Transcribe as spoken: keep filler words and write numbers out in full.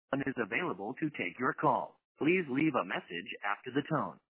One is available to take your call. Please leave a message after the tone.